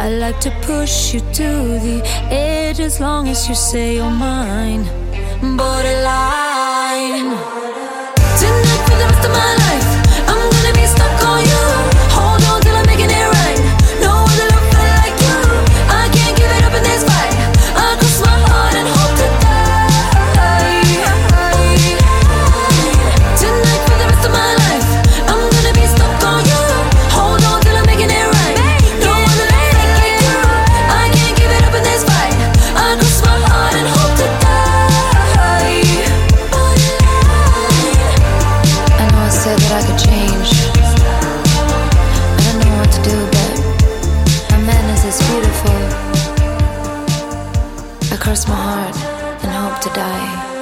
I like to push you to the edge as long as you say you're mine. Borderline. Tonight for the rest of my life, I'm gonna be stuck on you. Hold on till I'm making it right. No other love felt like you. I can't give it up in this fight. I cross my heart and hope to die. Tonight for the rest of my life, I'm gonna be stuck on you. Hold on till I'm making it right. No other love felt like you. I can't give it up in this fight. I cross my heart and hope to die. I know I said that I could change. I don't know what to do, but my madness is beautiful. I cross my heart and hope to die.